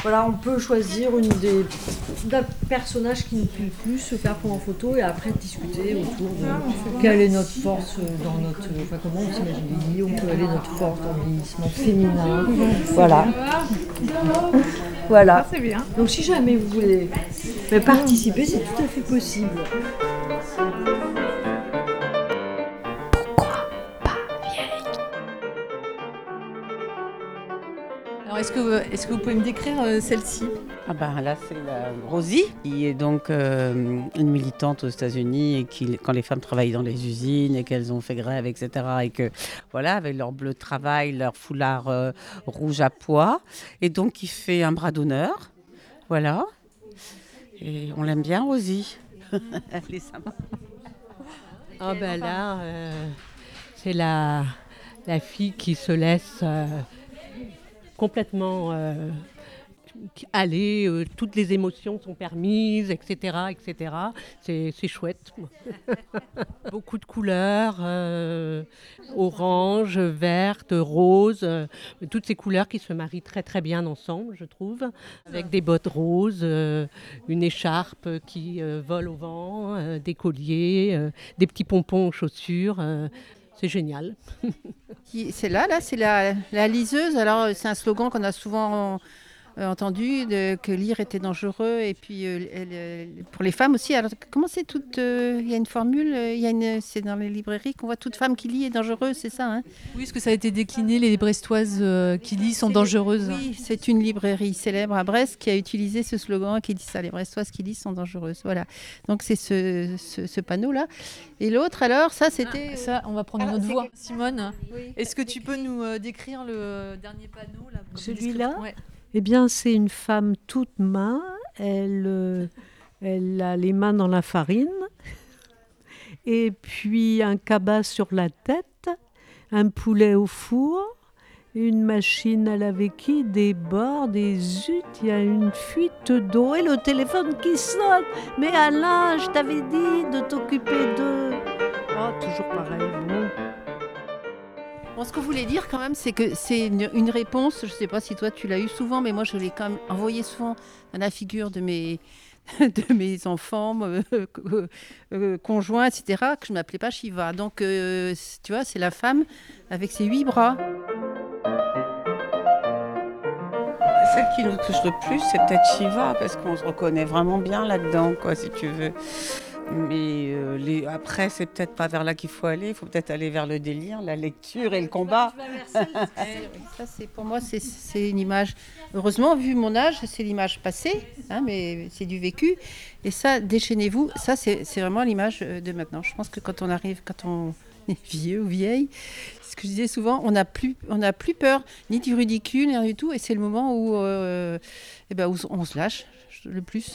Voilà, on peut choisir d'un personnage qui nous plaît le plus, se faire prendre en photo et après discuter autour de quelle est notre force dans notre... Enfin, comment on s'imagine vieillir, où peut aller notre force dans le vieillissement féminin. Voilà. Voilà. C'est bien. Donc si jamais vous voulez participer, c'est tout à fait possible. Alors est-ce que vous pouvez me décrire celle-ci ? Là c'est la Rosie qui est donc une militante aux États-Unis et qui, quand les femmes travaillent dans les usines et qu'elles ont fait grève, etc. et que voilà, avec leur bleu de travail, leur foulard rouge à pois, et donc qui fait un bras d'honneur, voilà. Et on l'aime bien, Rosie. Elle est sympa. C'est la fille qui se laisse complètement aller, toutes les émotions sont permises, etc. etc. C'est chouette. Beaucoup de couleurs, orange, verte, rose, toutes ces couleurs qui se marient très très bien ensemble, je trouve, avec des bottes roses, une écharpe qui vole au vent, des colliers, des petits pompons aux chaussures. C'est génial. C'est la liseuse. Alors, c'est un slogan qu'on a souvent entendu, que lire était dangereux. Et puis, pour les femmes aussi. Alors, comment c'est toute... Il y a une formule, c'est dans les librairies qu'on voit toute femme qui lit est dangereuse, c'est ça, hein ? Oui, est-ce que ça a été décliné, les Brestoises qui lisent sont dangereuses ? Oui, c'est une librairie célèbre à Brest qui a utilisé ce slogan qui dit ça, les Brestoises qui lisent sont dangereuses. Voilà. Donc c'est ce panneau-là. Et l'autre, alors, ça c'était... Ça, on va prendre une autre voix. Simone, Oui. est-ce que tu peux nous décrire le dernier panneau là, comme Celui-là ? ouais. Eh bien, c'est une femme toute main. Elle a les mains dans la farine. Et puis un cabas sur la tête, un poulet au four, une machine à laver qui déborde et zut, il y a une fuite d'eau et le téléphone qui sonne. Mais Alain, je t'avais dit de t'occuper d'eux. Oh, toujours pareil, bon. Bon, ce que je voulais dire quand même, c'est que c'est une réponse, je ne sais pas si toi tu l'as eu souvent, mais moi je l'ai quand même envoyé souvent dans la figure de mes enfants, conjoints, etc., que je ne m'appelais pas Shiva. Donc, tu vois, c'est la femme avec ses 8 bras. Celle qui nous touche le plus, c'est peut-être Shiva, parce qu'on se reconnaît vraiment bien là-dedans, quoi, si tu veux. Mais après, c'est peut-être pas vers là qu'il faut aller. Il faut peut-être aller vers le délire, la lecture et le combat. Ça, pour moi, c'est une image. Heureusement, vu mon âge, c'est l'image passée, hein, mais c'est du vécu. Et ça, déchaînez-vous. Ça, c'est vraiment l'image de maintenant. Je pense que quand on est vieux ou vieille, c'est ce que je disais souvent, on n'a plus peur ni du ridicule, rien du tout. Et c'est le moment où on se lâche le plus.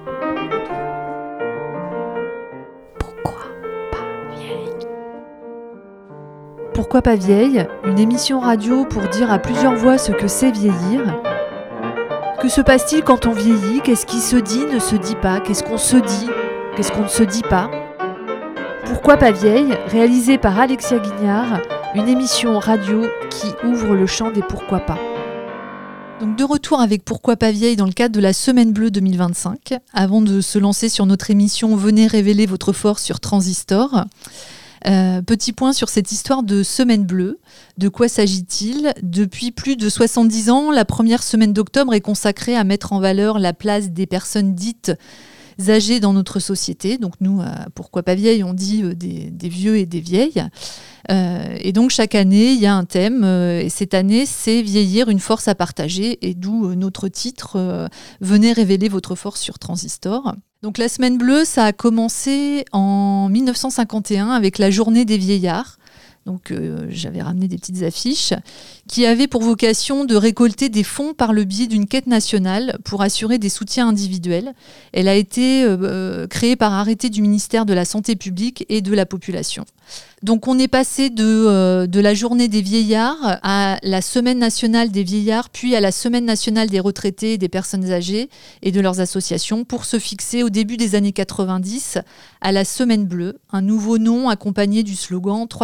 Pourquoi pas vieille ? Une émission radio pour dire à plusieurs voix ce que c'est vieillir. Que se passe-t-il quand on vieillit ? Qu'est-ce qui se dit, ne se dit pas ? Qu'est-ce qu'on se dit ? Qu'est-ce qu'on ne se dit pas ? Pourquoi pas vieille ? Réalisée par Alexia Guignard, une émission radio qui ouvre le champ des pourquoi pas. Donc de retour avec Pourquoi pas vieille dans le cadre de la Semaine Bleue 2025. Avant de se lancer sur notre émission, venez révéler votre force sur Transistor. Petit point sur cette histoire de Semaine Bleue. De quoi s'agit-il ? Depuis plus de 70 ans, la première semaine d'octobre est consacrée à mettre en valeur la place des personnes dites âgées dans notre société. Donc nous, Pourquoi pas vieille, on dit des vieux et des vieilles. Et donc chaque année, il y a un thème. Et cette année, c'est vieillir, une force à partager. Et d'où notre titre, venez révéler votre force sur Transistor. Donc la Semaine Bleue, ça a commencé en 1951 avec la Journée des vieillards. Donc j'avais ramené des petites affiches qui avaient pour vocation de récolter des fonds par le biais d'une quête nationale pour assurer des soutiens individuels. Elle a été créée par arrêté du ministère de la Santé publique et de la population. Donc on est passé de la Journée des vieillards à la Semaine nationale des vieillards, puis à la Semaine nationale des retraités et des personnes âgées et de leurs associations pour se fixer au début des années 90 à la Semaine Bleue, un nouveau nom accompagné du slogan 365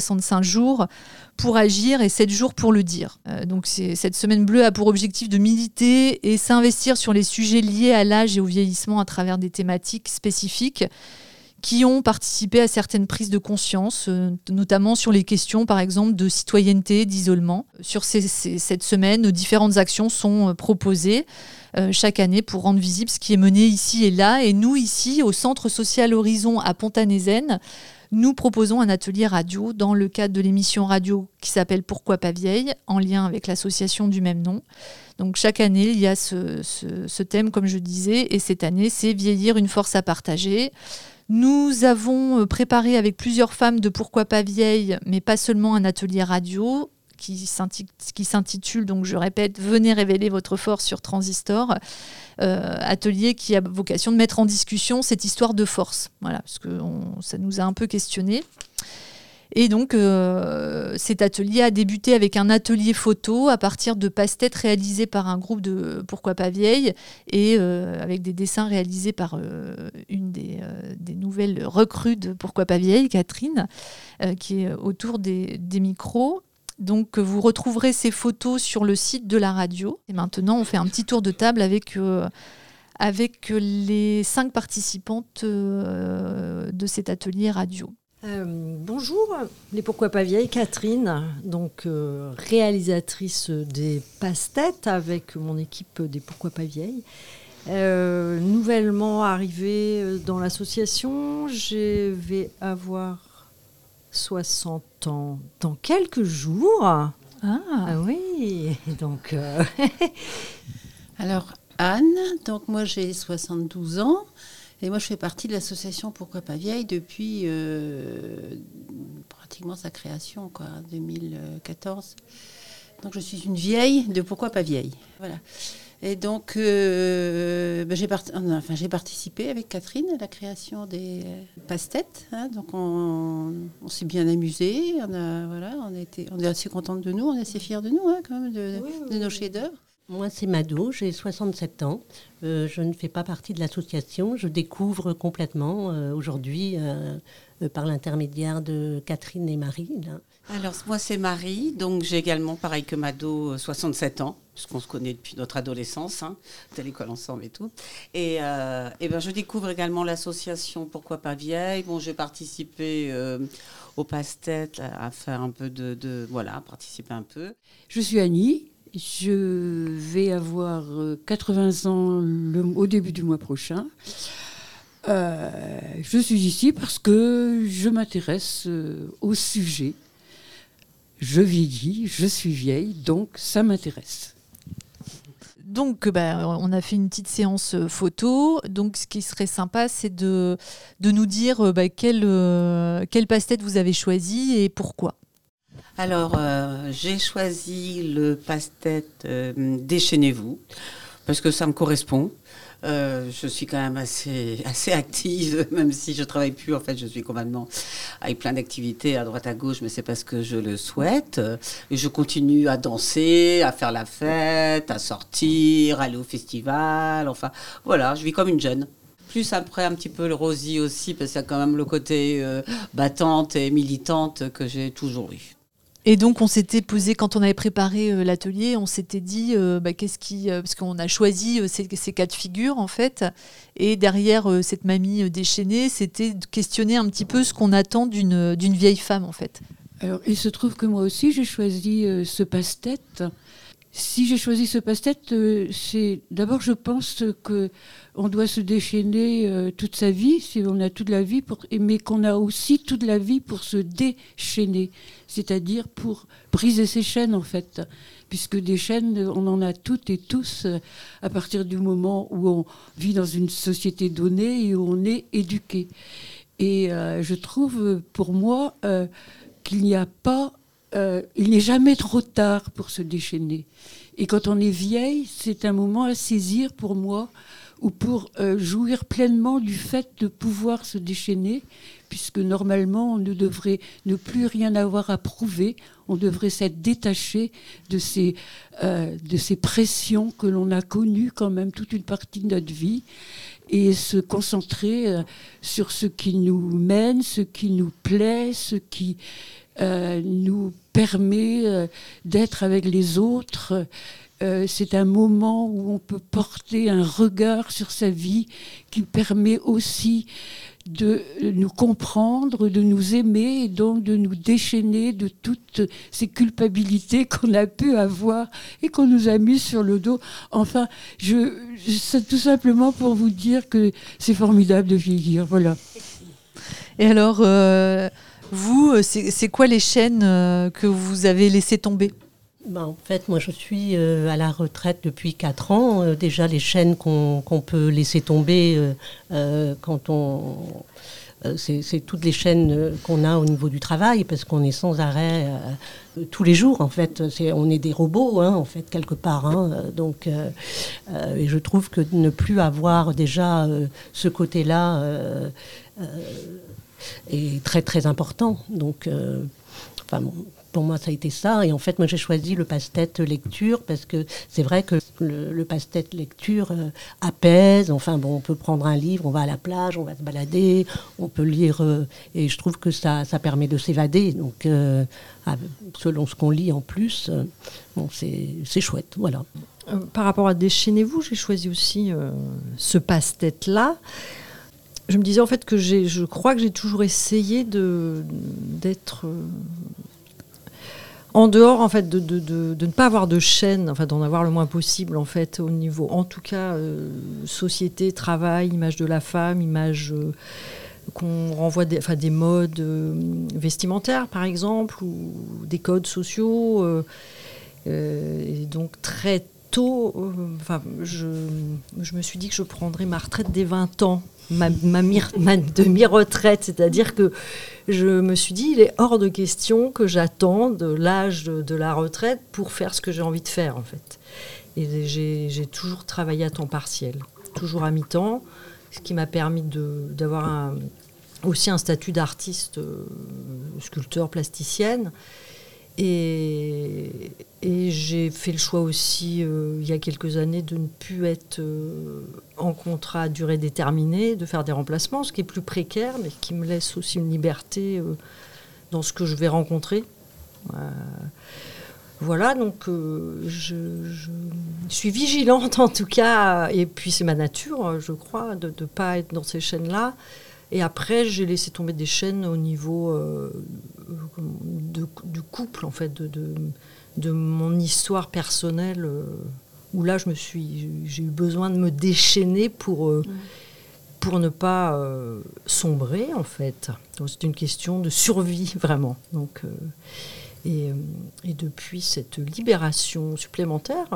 365 jours pour agir et 7 jours pour le dire. Donc cette semaine bleue a pour objectif de militer et s'investir sur les sujets liés à l'âge et au vieillissement à travers des thématiques spécifiques qui ont participé à certaines prises de conscience, notamment sur les questions, par exemple, de citoyenneté, d'isolement. Sur cette semaine, différentes actions sont proposées chaque année pour rendre visible ce qui est mené ici et là. Et nous, ici, au Centre social Horizon à Pontanézen, nous proposons un atelier radio dans le cadre de l'émission radio qui s'appelle « Pourquoi pas vieille ?», en lien avec l'association du même nom. Donc chaque année, il y a ce thème, comme je disais, et cette année, c'est « Vieillir, une force à partager ». Nous avons préparé avec plusieurs femmes de Pourquoi pas vieille, mais pas seulement un atelier radio qui s'intitule, donc je répète, Venez révéler votre force sur Transistor. Atelier qui a vocation de mettre en discussion cette histoire de force. Voilà, parce que ça nous a un peu questionné. Et donc, cet atelier a débuté avec un atelier photo à partir de passe-têtes réalisés par un groupe de Pourquoi pas vieille et avec des dessins réalisés par une des nouvelles recrues de Pourquoi pas vieille, Catherine, qui est autour des micros. Donc, vous retrouverez ces photos sur le site de la radio. Et maintenant, on fait un petit tour de table avec les 5 participantes de cet atelier radio. Bonjour, les Pourquoi pas vieilles, Catherine, donc réalisatrice des passe-têtes avec mon équipe des Pourquoi pas vieilles. Nouvellement arrivée dans l'association, je vais avoir 60 ans dans quelques jours. Ah oui, donc... Alors, Anne, donc moi j'ai 72 ans. Et moi, je fais partie de l'association Pourquoi pas vieille depuis pratiquement sa création, 2014. Donc, je suis une vieille de Pourquoi pas vieille. Voilà. Et donc, j'ai participé avec Catherine à la création des passe-têtes. Donc, on s'est bien amusé. On est assez contente de nous, on est assez fiers de nous, quand même, de nos chefs-d'œuvre. Moi, c'est Mado, j'ai 67 ans. Je ne fais pas partie de l'association. Je découvre complètement aujourd'hui par l'intermédiaire de Catherine et Marie. Là. Alors, moi, c'est Marie. Donc, j'ai également, pareil que Mado, 67 ans, puisqu'on se connaît depuis notre adolescence, à l'école ensemble et tout. Et je découvre également l'association Pourquoi pas vieille. Bon, j'ai participé au passe-tête à faire un peu participer un peu. Je suis Annie. Je vais avoir 80 ans au début du mois prochain. Je suis ici parce que je m'intéresse au sujet. Je vieillis, je suis vieille, donc ça m'intéresse. Donc, on a fait une petite séance photo. Donc, ce qui serait sympa, c'est de nous dire quel passe-tête vous avez choisi et pourquoi. Alors, j'ai choisi le passe-tête Déchaînez-vous, parce que ça me correspond. Je suis quand même assez active, même si je ne travaille plus. En fait, je suis complètement avec plein d'activités à droite à gauche, mais c'est parce que je le souhaite. Et je continue à danser, à faire la fête, à sortir, aller au festival. Enfin, voilà, je vis comme une jeune. Plus après un petit peu le Rosie aussi, parce qu'il y a quand même le côté battante et militante que j'ai toujours eu. Et donc, on s'était posé, quand on avait préparé l'atelier, on s'était dit, parce qu'on a choisi ces 4 figures, en fait, et derrière cette mamie déchaînée, c'était de questionner un petit peu ce qu'on attend d'une vieille femme, en fait. Alors, il se trouve que moi aussi, j'ai choisi ce passe-tête. Si j'ai choisi ce passe-tête, c'est d'abord, je pense qu'on doit se déchaîner toute sa vie, si on a toute la vie, mais qu'on a aussi toute la vie pour se déchaîner, c'est-à-dire pour briser ses chaînes, en fait. Puisque des chaînes, on en a toutes et tous à partir du moment où on vit dans une société donnée et où on est éduqué. Et je trouve, pour moi, qu'il n'y a pas... il n'est jamais trop tard pour se déchaîner. Et quand on est vieille, c'est un moment à saisir pour moi, ou pour jouir pleinement du fait de pouvoir se déchaîner, puisque normalement, on ne devrait ne plus rien avoir à prouver, on devrait s'être détaché de ces pressions que l'on a connues quand même toute une partie de notre vie, et se concentrer sur ce qui nous mène, ce qui nous plaît, ce qui nous permet d'être avec les autres. C'est un moment où on peut porter un regard sur sa vie qui permet aussi de nous comprendre, de nous aimer et donc de nous déchaîner de toutes ces culpabilités qu'on a pu avoir et qu'on nous a mis sur le dos. Enfin, c'est tout simplement pour vous dire que c'est formidable de vieillir. Voilà. Et alors, vous, c'est quoi les chaînes que vous avez laissées tomber ? En fait, moi, je suis à la retraite depuis 4 ans. Déjà, les chaînes qu'on peut laisser tomber quand on... c'est toutes les chaînes qu'on a au niveau du travail, parce qu'on est sans arrêt tous les jours, en fait. On est des robots, en fait, quelque part. Donc, et je trouve que ne plus avoir déjà ce côté-là est très, très important. Donc, pour moi, ça a été ça. Et en fait, moi, j'ai choisi le passe-tête lecture parce que c'est vrai que le passe-tête lecture apaise. Enfin, bon, on peut prendre un livre, on va à la plage, on va se balader, on peut lire. Et je trouve que ça permet de s'évader. Donc, selon ce qu'on lit en plus, c'est chouette. Voilà. Par rapport à Déchaînez-vous, j'ai choisi aussi ce passe-tête-là. Je me disais en fait que je crois que j'ai toujours essayé d'être... en dehors, en fait, de ne pas avoir de chaîne, enfin, d'en avoir le moins possible, en fait, au niveau, en tout cas, société, travail, image de la femme, image qu'on renvoie des modes vestimentaires, par exemple, ou des codes sociaux. Et donc, très tôt, je me suis dit que je prendrais ma retraite dès 20 ans. Ma demi-retraite, c'est-à-dire que je me suis dit, il est hors de question que j'attende l'âge de la retraite pour faire ce que j'ai envie de faire, en fait. Et j'ai toujours travaillé à temps partiel, toujours à mi-temps, ce qui m'a permis d'avoir aussi un statut d'artiste, sculpteur, plasticienne. Et j'ai fait le choix aussi, il y a quelques années, de ne plus être en contrat à durée déterminée, de faire des remplacements, ce qui est plus précaire, mais qui me laisse aussi une liberté dans ce que je vais rencontrer. Voilà, donc je suis vigilante en tout cas, et puis c'est ma nature, je crois, de ne pas être dans ces chaînes-là. Et après, j'ai laissé tomber des chaînes au niveau du couple, en fait, de mon histoire personnelle, où là, j'ai eu besoin de me déchaîner pour ne pas sombrer, en fait. Donc, c'est une question de survie, vraiment. Donc, et depuis cette libération supplémentaire...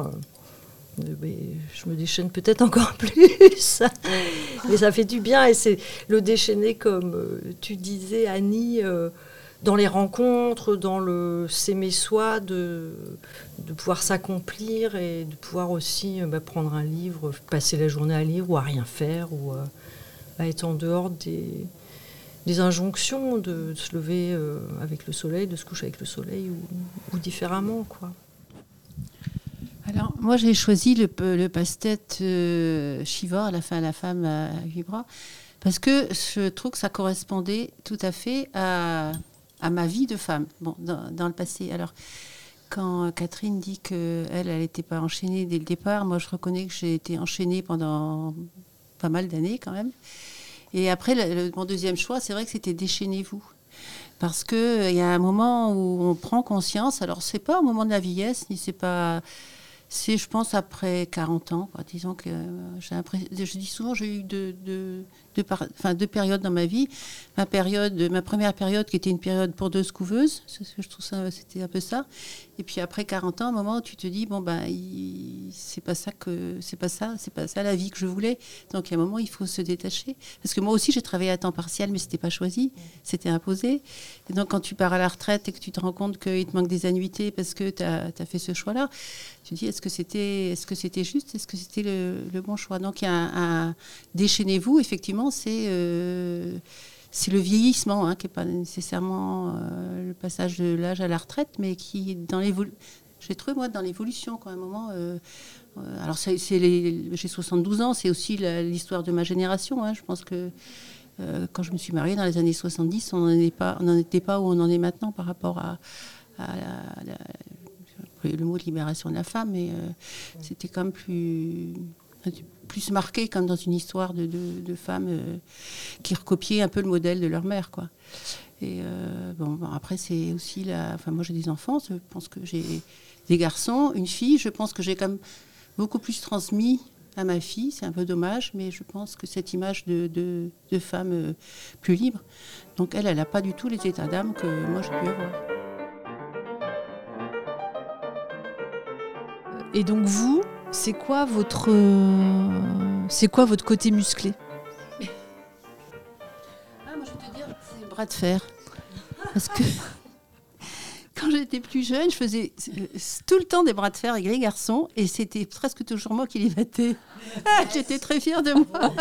je me déchaîne peut-être encore plus, mais ça fait du bien. Et c'est le déchaîner, comme tu disais, Annie, dans les rencontres, dans le s'aimer soi, de pouvoir s'accomplir et de pouvoir aussi prendre un livre, passer la journée à lire ou à rien faire, ou à être en dehors des injonctions de se lever avec le soleil, de se coucher avec le soleil ou différemment, quoi. Alors, moi, j'ai choisi le passe-tête Shiva, la femme à 8 bras, parce que je trouve que ça correspondait tout à fait à ma vie de femme, dans le passé. Alors, quand Catherine dit qu'elle n'était pas enchaînée dès le départ, moi, je reconnais que j'ai été enchaînée pendant pas mal d'années, quand même. Et après, mon deuxième choix, c'est vrai que c'était Déchaînez-vous. Parce qu'il y a un moment où on prend conscience, alors c'est pas au moment de la vieillesse, ni c'est pas... C'est, je pense, après 40 ans. Quoi. Disons que je dis souvent, j'ai eu deux périodes dans ma vie. Ma première période, qui était une période pour 2 couveuses, je trouve ça, c'était un peu ça. Et puis après 40 ans, un moment où tu te dis, c'est pas ça la vie que je voulais. Donc il y a un moment, il faut se détacher. Parce que moi aussi, j'ai travaillé à temps partiel, mais c'était pas choisi, c'était imposé. Et donc quand tu pars à la retraite et que tu te rends compte qu'il te manque des annuités parce que tu as fait ce choix-là, tu te dis, est-ce que c'était juste, est-ce que c'était le bon choix? Donc il y a un Déchaînez-vous, effectivement, c'est le vieillissement, qui n'est pas nécessairement le passage de l'âge à la retraite, mais qui est j'ai trouvé, moi, dans l'évolution, quand à un moment... alors, j'ai 72 ans, c'est aussi l'histoire de ma génération. Je pense que quand je me suis mariée dans les années 70, on n'en était pas où on en est maintenant par rapport à le mot de libération de la femme, mais c'était quand même plus marqué comme dans une histoire de femmes qui recopiaient un peu le modèle de leur mère, quoi. Et bon, après, c'est aussi moi, j'ai des enfants, je pense que j'ai des garçons, une fille. Je pense que j'ai quand même beaucoup plus transmis à ma fille. C'est un peu dommage, mais je pense que cette image de femme plus libre, donc elle n'a pas du tout les états d'âme que moi, j'ai pu avoir. Et donc vous, c'est quoi votre côté musclé? Moi, je vais te dire, c'est le bras de fer. Parce que quand j'étais plus jeune, je faisais tout le temps des bras de fer avec les garçons et c'était presque toujours moi qui les battais. J'étais très fière de moi.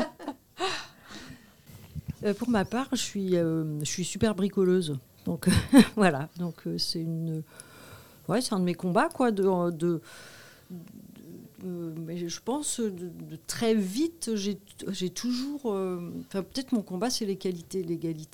Pour ma part, je suis super bricoleuse. Donc voilà, donc c'est un de mes combats, quoi, mais je pense de très vite, j'ai toujours... peut-être mon combat, c'est l'égalité.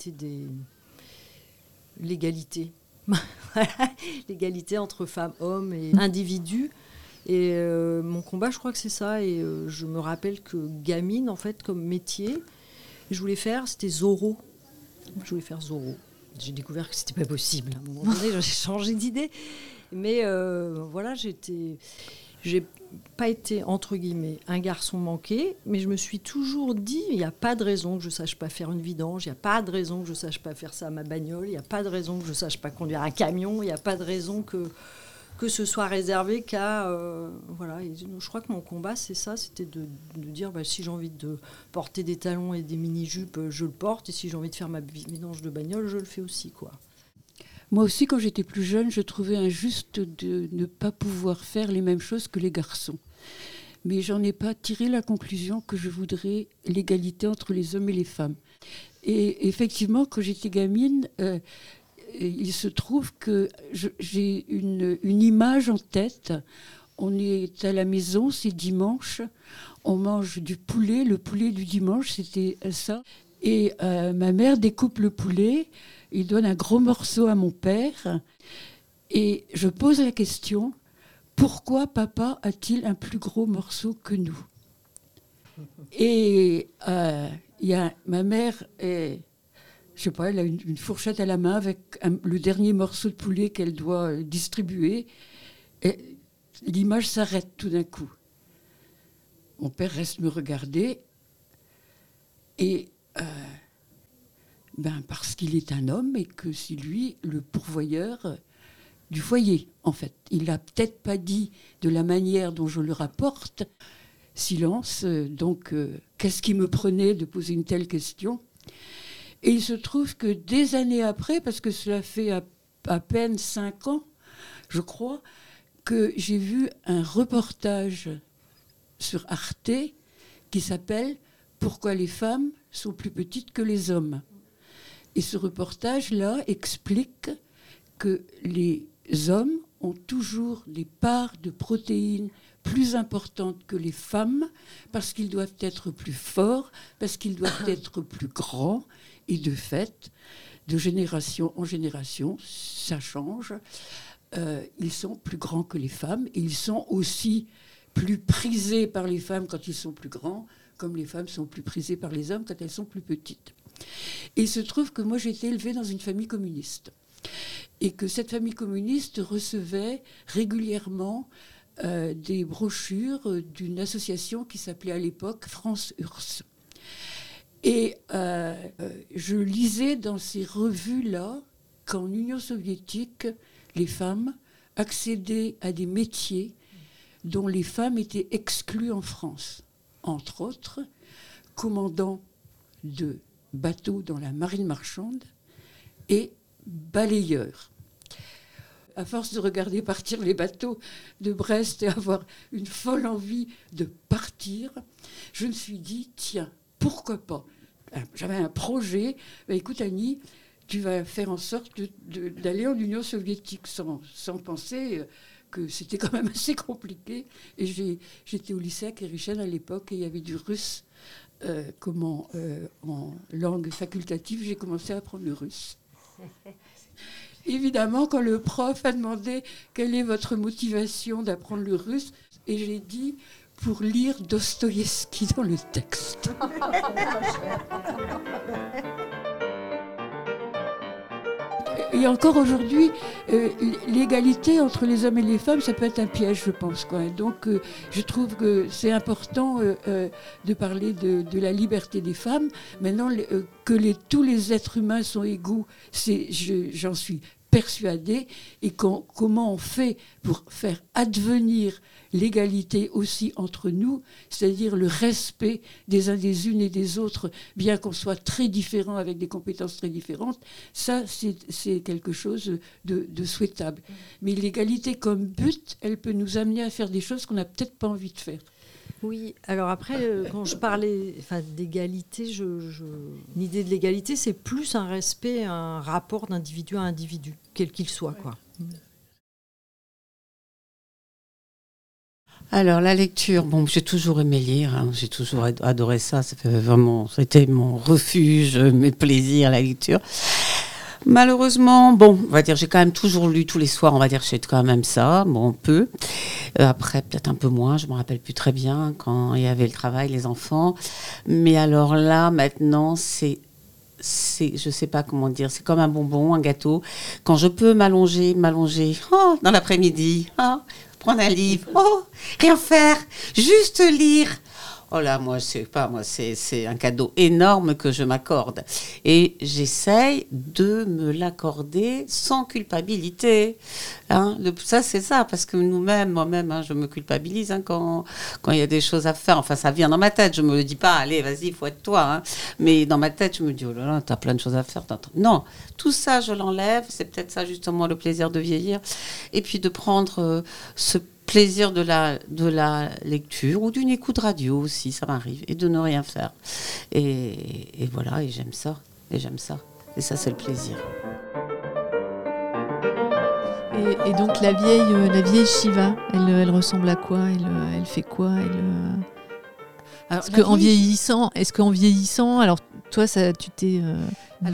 L'égalité entre femmes, hommes et individus. Et mon combat, je crois que c'est ça. Et je me rappelle que gamine, en fait, comme métier, c'était Zorro. Je voulais faire Zorro. J'ai découvert que c'était pas possible. À un moment donné, j'ai changé d'idée. Mais voilà, j'ai pas été, entre guillemets, un garçon manqué, mais je me suis toujours dit, il n'y a pas de raison que je sache pas faire une vidange, il n'y a pas de raison que je sache pas faire ça à ma bagnole, il n'y a pas de raison que je sache pas conduire un camion, il n'y a pas de raison que ce soit réservé qu'à... voilà. Et je crois que mon combat, c'est ça, c'était de dire, si j'ai envie de porter des talons et des mini-jupes, je le porte, et si j'ai envie de faire ma vidange de bagnole, je le fais aussi, quoi. Moi aussi, quand j'étais plus jeune, je trouvais injuste de ne pas pouvoir faire les mêmes choses que les garçons. Mais j'en ai pas tiré la conclusion que je voudrais l'égalité entre les hommes et les femmes. Et effectivement, quand j'étais gamine, il se trouve que j'ai une image en tête. On est à la maison, c'est dimanche, on mange du poulet. Le poulet du dimanche, c'était ça. Et ma mère découpe le poulet, il donne un gros morceau à mon père. Et je pose la question, pourquoi papa a-t-il un plus gros morceau que nous? Et ma mère, je sais pas, elle a une fourchette à la main avec le dernier morceau de poulet qu'elle doit distribuer. Et l'image s'arrête tout d'un coup. Mon père reste me regarder et... parce qu'il est un homme et que c'est lui le pourvoyeur du foyer, en fait. Il l'a peut-être pas dit de la manière dont je le rapporte. Silence, donc qu'est-ce qui me prenait de poser une telle question? Et il se trouve que des années après, parce que cela fait à peine 5 ans, je crois, que j'ai vu un reportage sur Arte qui s'appelle « Pourquoi les femmes sont plus petites que les hommes ?» Et ce reportage-là explique que les hommes ont toujours des parts de protéines plus importantes que les femmes parce qu'ils doivent être plus forts, parce qu'ils doivent être plus grands. Et de fait, de génération en génération, ça change. Ils sont plus grands que les femmes et ils sont aussi plus prisés par les femmes quand ils sont plus grands, comme les femmes sont plus prisées par les hommes quand elles sont plus petites. Et il se trouve que moi, j'ai été élevée dans une famille communiste. Et que cette famille communiste recevait régulièrement des brochures d'une association qui s'appelait à l'époque France URSS. Et je lisais dans ces revues-là qu'en Union soviétique, les femmes accédaient à des métiers dont les femmes étaient exclues en France. Entre autres, commandant de bateaux dans la marine marchande et balayeur. À force de regarder partir les bateaux de Brest et avoir une folle envie de partir, je me suis dit, tiens, pourquoi pas? J'avais un projet. Écoute, Annie, tu vas faire en sorte d'aller en Union soviétique sans penser que c'était quand même assez compliqué. Et j'étais au lycée à Kérichen à l'époque et il y avait du russe en langue facultative, j'ai commencé à apprendre le russe. Évidemment, quand le prof a demandé quelle est votre motivation d'apprendre le russe, et j'ai dit pour lire Dostoïevski dans le texte. Et encore aujourd'hui, l'égalité entre les hommes et les femmes, ça peut être un piège, je pense, quoi. Donc, je trouve que c'est important de parler de la liberté des femmes. Maintenant, tous les êtres humains sont égaux, j'en suis persuadée. Et comment on fait pour faire advenir l'égalité aussi entre nous, c'est-à-dire le respect des uns des unes et des autres, bien qu'on soit très différents avec des compétences très différentes, ça c'est quelque chose de souhaitable. Mais l'égalité comme but, elle peut nous amener à faire des choses qu'on n'a peut-être pas envie de faire. Oui, alors après, quand je parlais d'égalité, l'idée de l'égalité, c'est plus un respect, un rapport d'individu à individu, quel qu'il soit, quoi. Alors, la lecture, j'ai toujours aimé lire, hein, j'ai toujours adoré ça, c'était mon refuge, mes plaisirs, la lecture. Malheureusement, on va dire, j'ai quand même toujours lu tous les soirs, on va dire, c'est quand même ça, peu. Après, peut-être un peu moins, je ne me rappelle plus très bien, quand il y avait le travail, les enfants. Mais alors là, maintenant, je ne sais pas comment dire, c'est comme un bonbon, un gâteau. Quand je peux m'allonger, dans l'après-midi, prendre un livre, rien faire, juste lire. Oh là, c'est un cadeau énorme que je m'accorde. Et j'essaye de me l'accorder sans culpabilité. Ça, c'est ça, parce que moi-même, je me culpabilise quand il y a des choses à faire. Enfin, ça vient dans ma tête. Je ne me dis pas, allez, vas-y, il faut être toi. Mais dans ma tête, je me dis, oh là là, t'as plein de choses à faire. Non, tout ça, je l'enlève. C'est peut-être ça, justement, le plaisir de vieillir. Et puis de prendre ce plaisir de la lecture ou d'une écoute radio aussi, ça m'arrive, et de ne rien faire. Et voilà, et j'aime ça. Et ça, c'est le plaisir. Et donc la vieille Shiva, elle ressemble à quoi ? Elle fait quoi ? Est-ce qu'en vieillissant, alors toi, tu t'es déchaînée ?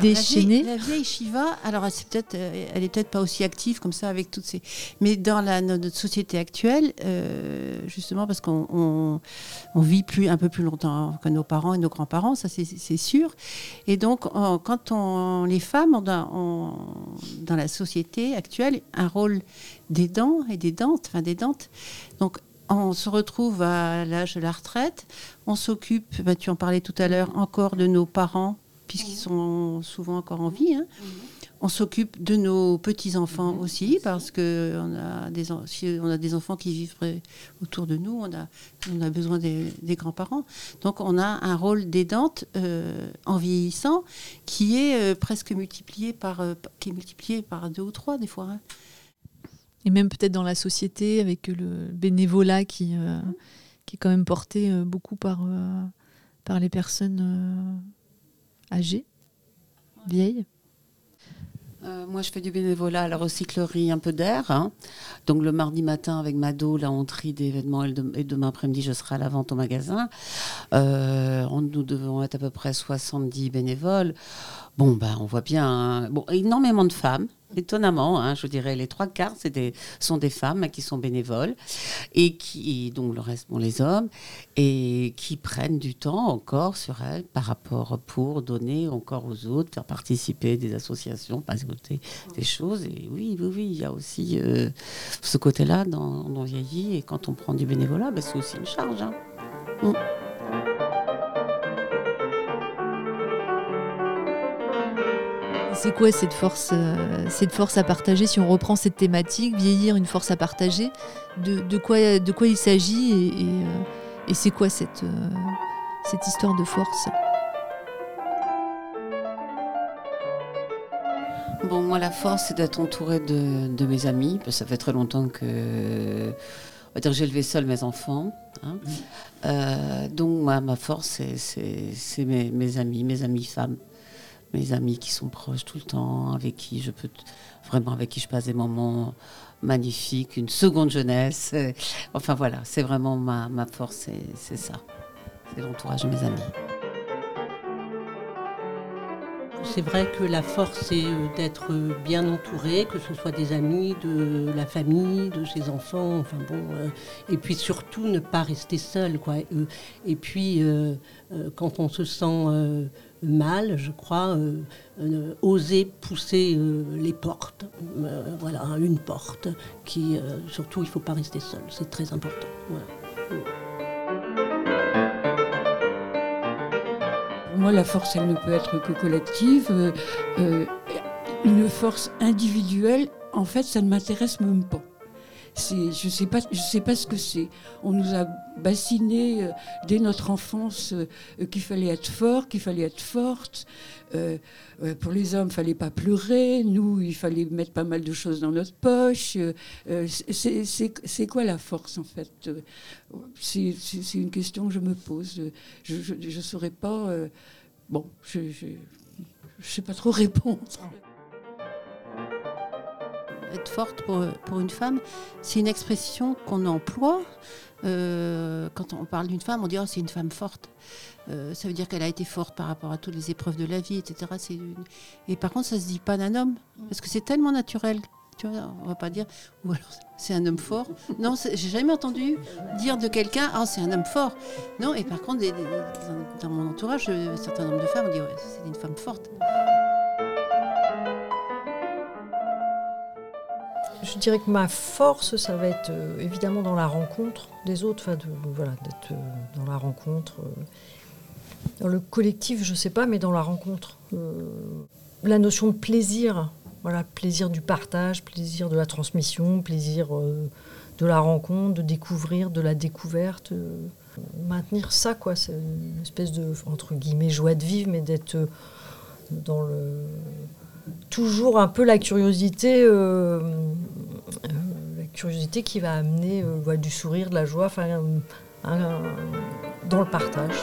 La vieille Shiva, alors elle est peut-être pas aussi active comme ça avec toutes ces. Mais dans notre société actuelle, justement parce qu'on vit un peu plus longtemps que nos parents et nos grands-parents, ça c'est sûr. Et donc quand les femmes ont dans la société actuelle un rôle d'aidant et d'aidantes. Donc on se retrouve à l'âge de la retraite, on s'occupe, tu en parlais tout à l'heure, encore de nos parents, puisqu'ils sont souvent encore en vie. On s'occupe de nos petits-enfants aussi, parce qu'on a des enfants qui vivent autour de nous, on a besoin des grands-parents. Donc on a un rôle d'aidante en vieillissant qui est presque multiplié par 2 ou 3 des fois. Et même peut-être dans la société, avec le bénévolat qui est quand même porté beaucoup par les personnes âgées, vieilles. Moi, je fais du bénévolat à la recyclerie Un peu d'air. Donc, le mardi matin, avec Mado, là, on trie des vêtements et demain après-midi, je serai à la vente au magasin. Nous devons être à peu près 70 bénévoles. On voit bien énormément de femmes. Étonnamment, je dirais les 3/4 sont des femmes qui sont bénévoles et donc le reste les hommes et qui prennent du temps encore sur elles par rapport pour donner encore aux autres, faire participer des associations, passer des choses. Et oui, il y a aussi ce côté-là dans on vieillit et quand on prend du bénévolat, c'est aussi une charge. C'est quoi cette force à partager, si on reprend cette thématique, vieillir, une force à partager, de quoi il s'agit et c'est quoi cette histoire de force ? Moi, la force, c'est d'être entourée de mes amis, parce que ça fait très longtemps que j'ai élevé seule mes enfants. Donc, ma force, c'est mes amis femmes. Mes amis qui sont proches tout le temps, avec qui je passe des moments magnifiques, une seconde jeunesse. Enfin voilà, c'est vraiment ma force, c'est ça. C'est l'entourage de mes amis. C'est vrai que la force, c'est d'être bien entouré, que ce soit des amis, de la famille, de ses enfants, enfin bon, et puis surtout ne pas rester seul, quoi. Et puis, quand on se sent mal, je crois, oser pousser les portes, voilà, une porte, qui, surtout, il ne faut pas rester seul, c'est très important, voilà. Pour moi, la force, elle ne peut être que collective. Une force individuelle, en fait, ça ne m'intéresse même pas. Je sais pas ce que c'est. On nous a bassiné dès notre enfance qu'il fallait être fort, qu'il fallait être forte. Pour les hommes, il fallait pas pleurer. Nous, il fallait mettre pas mal de choses dans notre poche. C'est quoi la force, en fait? C'est une question que je me pose. Je saurais pas. Bon, je sais pas trop répondre. Être forte pour une femme, c'est une expression qu'on emploie. Quand on parle d'une femme, on dit « oh, c'est une femme forte ». Ça veut dire qu'elle a été forte par rapport à toutes les épreuves de la vie, etc. Et par contre, ça ne se dit pas d'un homme, parce que c'est tellement naturel. Tu vois, on ne va pas dire « ou alors c'est un homme fort ». Non, j'ai jamais entendu dire de quelqu'un « ah, c'est un homme fort ». Non, et par contre, dans mon entourage, un certain nombre de femmes disent « ouais, c'est une femme forte ». Je dirais que ma force, ça va être évidemment dans la rencontre des autres, d'être dans la rencontre. Dans le collectif, je ne sais pas, mais dans la rencontre. La notion de plaisir, voilà, plaisir du partage, plaisir de la transmission, plaisir de la rencontre, de découvrir, de la découverte. Maintenir ça, quoi, c'est une espèce de, entre guillemets, joie de vivre, mais d'être dans le... Toujours un peu la curiosité qui va amener du sourire, de la joie, dans le partage.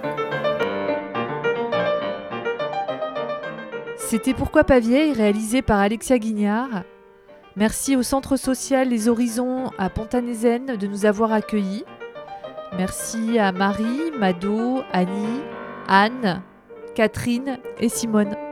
C'était Pourquoi pas vieille, réalisé par Alexia Guignard. Merci au Centre social Les Horizons à Pont-à-Nézen de nous avoir accueillis. Merci à Marie, Mado, Annie, Anne, Catherine et Simone.